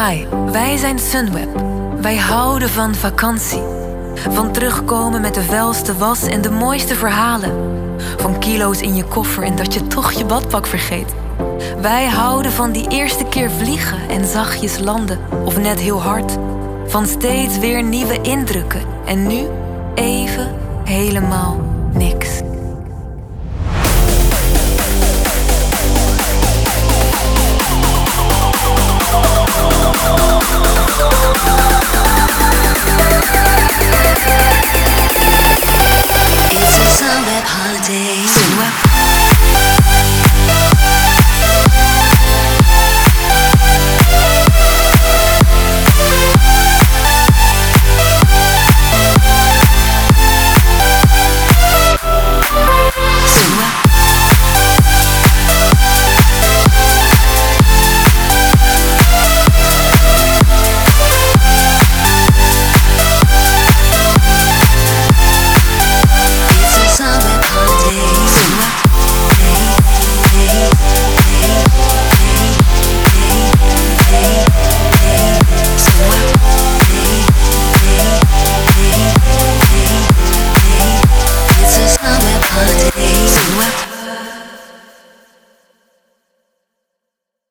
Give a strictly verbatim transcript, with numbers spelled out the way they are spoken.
Hi, wij zijn Sunweb. Wij houden van vakantie. Van terugkomen met de vuilste was en de mooiste verhalen. Van kilo's in je koffer en dat je toch je badpak vergeet. Wij houden van die eerste keer vliegen en zachtjes landen, of net heel hard. Van steeds weer nieuwe indrukken en nu even helemaal